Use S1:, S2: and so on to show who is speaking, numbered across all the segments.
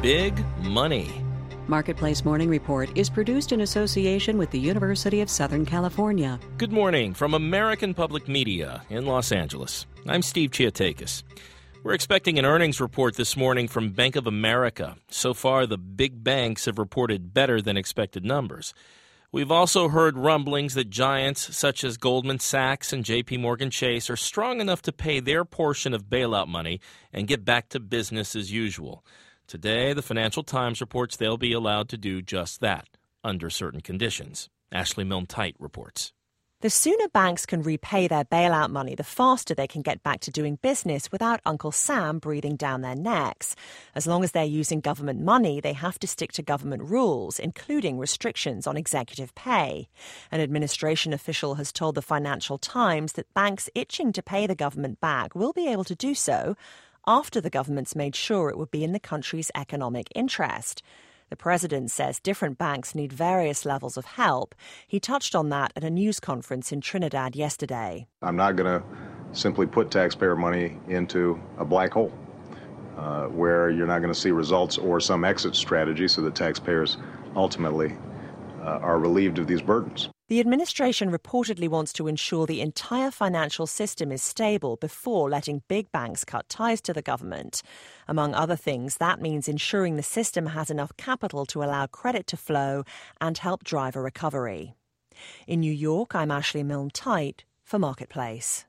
S1: big money.
S2: Marketplace Morning Report is produced in association with the University of Southern California.
S1: Good morning from American Public Media in Los Angeles. I'm Steve Chiatakis. We're expecting an earnings report this morning from Bank of America. So far, the big banks have reported better than expected numbers. We've also heard rumblings that giants such as Goldman Sachs and J.P. Morgan Chase are strong enough to pay their portion of bailout money and get back to business as usual. Today, the Financial Times reports they'll be allowed to do just that, under certain conditions. Ashley Milne-Tite reports.
S3: The sooner banks can repay their bailout money, the faster they can get back to doing business without Uncle Sam breathing down their necks. As long as they're using government money, they have to stick to government rules, including restrictions on executive pay. An administration official has told the Financial Times that banks itching to pay the government back will be able to do so after the government's made sure it would be in the country's economic interest. The president says different banks need various levels of help. He touched on that at a news conference in Trinidad yesterday.
S4: I'm not going to simply put taxpayer money into a black hole where you're not going to see results or some exit strategy so that taxpayers ultimately are relieved of these burdens.
S3: The administration reportedly wants to ensure the entire financial system is stable before letting big banks cut ties to the government. Among other things, that means ensuring the system has enough capital to allow credit to flow and help drive a recovery. In New York, I'm Ashley Milne-Tite for Marketplace.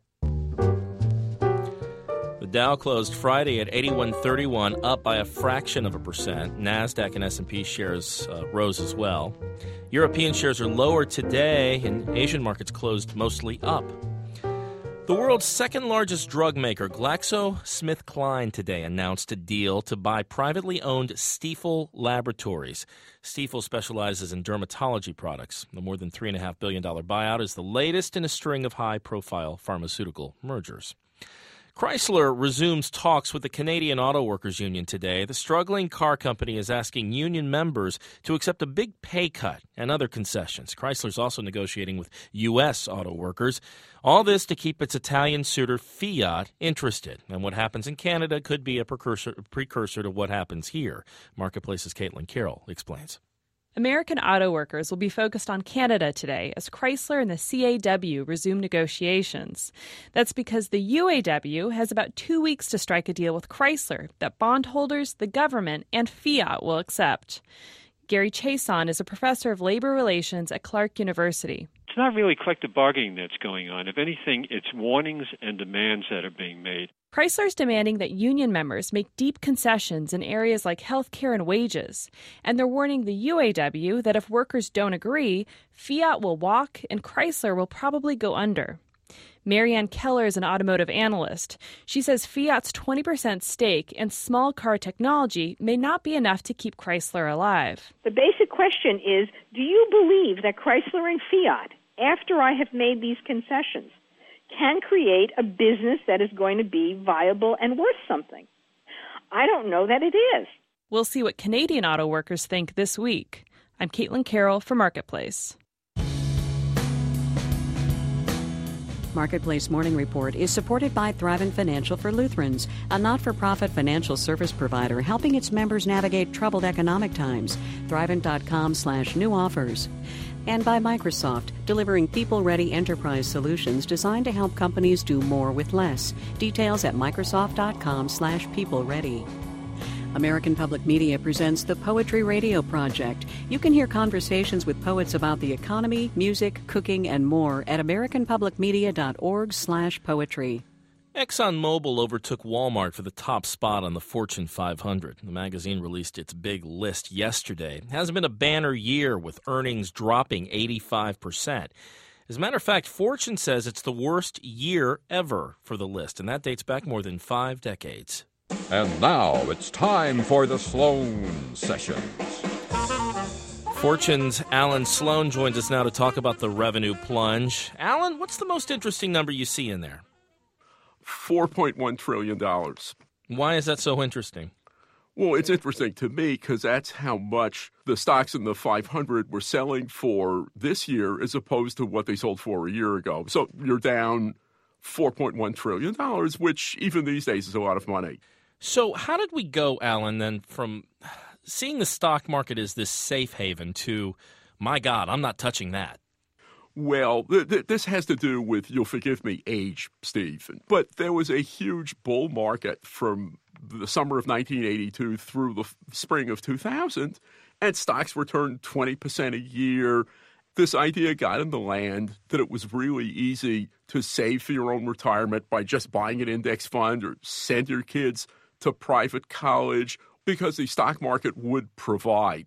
S1: The Dow closed Friday at 8131, up by a fraction of a percent. NASDAQ and S&P shares rose as well. European shares are lower today, and Asian markets closed mostly up. The world's second largest drug maker, GlaxoSmithKline, today announced a deal to buy privately owned Stiefel Laboratories. Stiefel specializes in dermatology products. The more than $3.5 billion buyout is the latest in a string of high-profile pharmaceutical mergers. Chrysler resumes talks with the Canadian Auto Workers Union today. The struggling car company is asking union members to accept a big pay cut and other concessions. Chrysler's also negotiating with U.S. auto workers. All this to keep its Italian suitor Fiat interested. And what happens in Canada could be a precursor to what happens here. Marketplace's Caitlin Carroll explains.
S5: American auto workers will be focused on Canada today as Chrysler and the CAW resume negotiations. That's because the UAW has about 2 weeks to strike a deal with Chrysler that bondholders, the government, and Fiat will accept. Gary Chason is a professor of labor relations at Clark University.
S6: It's not really collective bargaining that's going on. If anything, it's warnings and demands that are being made.
S5: Chrysler's demanding that union members make deep concessions in areas like health care and wages. And they're warning the UAW that if workers don't agree, Fiat will walk and Chrysler will probably go under. Marianne Keller is an automotive analyst. She says Fiat's 20% stake in small car technology may not be enough to keep Chrysler alive.
S7: The basic question is, do you believe that Chrysler and Fiat, after I have made these concessions, can create a business that is going to be viable and worth something? I don't know that it is.
S5: We'll see what Canadian auto workers think this week. I'm Caitlin Carroll for Marketplace.
S2: Marketplace Morning Report is supported by Thrivent Financial for Lutherans, a not-for-profit financial service provider helping its members navigate troubled economic times. Thrivent.com/new offers. And by Microsoft, delivering people-ready enterprise solutions designed to help companies do more with less. Details at Microsoft.com/people-ready. American Public Media presents the Poetry Radio Project. You can hear conversations with poets about the economy, music, cooking, and more at americanpublicmedia.org/poetry.
S1: ExxonMobil overtook Walmart for the top spot on the Fortune 500. The magazine released its big list yesterday. It hasn't been a banner year with earnings dropping 85%. As a matter of fact, Fortune says it's the worst year ever for the list, and that dates back more than 5 decades.
S8: And now it's time for the Sloan Sessions.
S1: Fortune's Alan Sloan joins us now to talk about the revenue plunge. Alan, what's the most interesting number you see in there?
S9: $4.1 trillion.
S1: Why is that so interesting?
S9: Well, it's interesting to me because that's how much the stocks in the 500 were selling for this year as opposed to what they sold for a year ago. So you're down $4.1 trillion, which even these days is a lot of money.
S1: So how did we go, Alan, then from seeing the stock market as this safe haven to, my God, I'm not touching that?
S9: Well, this has to do with, you'll forgive me, age, Steve. But there was a huge bull market from the summer of 1982 through the spring of 2000, and stocks returned 20% a year. This idea got in the land that it was really easy to save for your own retirement by just buying an index fund or send your kids to private college because the stock market would provide.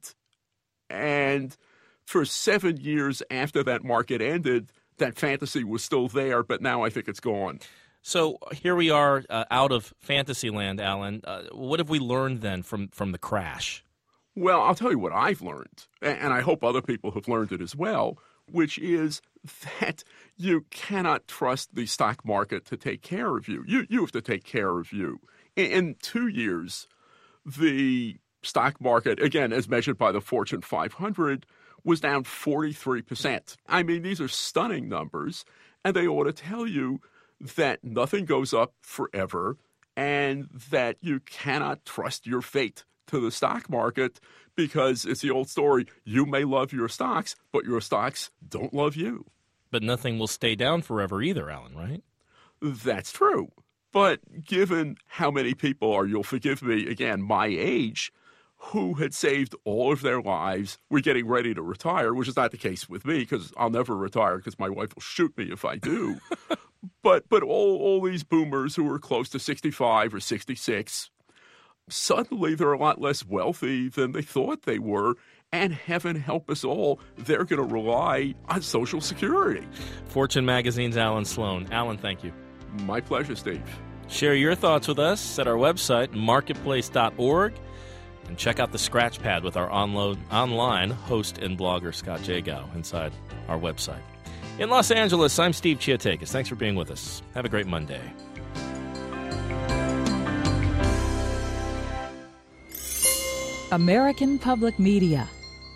S9: And for 7 years after that market ended, that fantasy was still there, but now I think it's gone.
S1: So here we are out of fantasy land, Alan. What have we learned then from the crash?
S9: Well, I'll tell you what I've learned, and I hope other people have learned it as well, which is that you cannot trust the stock market to take care of you. You have to take care of you. In 2 years, the stock market, again, as measured by the Fortune 500, was down 43%. I mean, these are stunning numbers, and they ought to tell you that nothing goes up forever and that you cannot trust your fate to the stock market because it's the old story, you may love your stocks, but your stocks don't love you.
S1: But nothing will stay down forever either, Alan, right?
S9: That's true. But given how many people are, you'll forgive me, again, my age, who had saved all of their lives, were getting ready to retire, which is not the case with me because I'll never retire because my wife will shoot me if I do. But all these boomers who are close to 65 or 66, suddenly they're a lot less wealthy than they thought they were, and heaven help us all, they're going to rely on Social Security.
S1: Fortune Magazine's Alan Sloan. Alan, thank you.
S9: My pleasure, Steve.
S1: Share your thoughts with us at our website, marketplace.org, and check out the Scratch Pad with our online host and blogger, Scott Jagow, inside our website. In Los Angeles, I'm Steve Chiotakis. Thanks for being with us. Have a great Monday.
S10: American Public Media.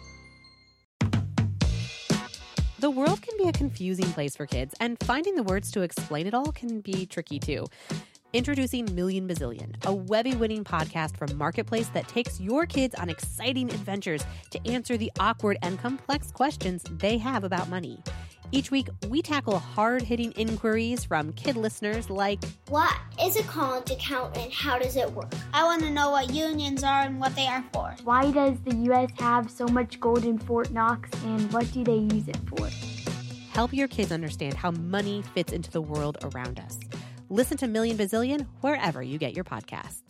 S11: The world can be a confusing place for kids, and finding the words to explain it all can be tricky too. Introducing Million Bazillion, a Webby-winning podcast from Marketplace that takes your kids on exciting adventures to answer the awkward and complex questions they have about money. Each week, we tackle hard-hitting inquiries from kid listeners like,
S12: what is a college account and how does it work? I want to know what unions are and what they are for.
S13: Why does the U.S. have so much gold in Fort Knox and what do they use it for?
S11: Help your kids understand how money fits into the world around us. Listen to Million Bazillion wherever you get your podcasts.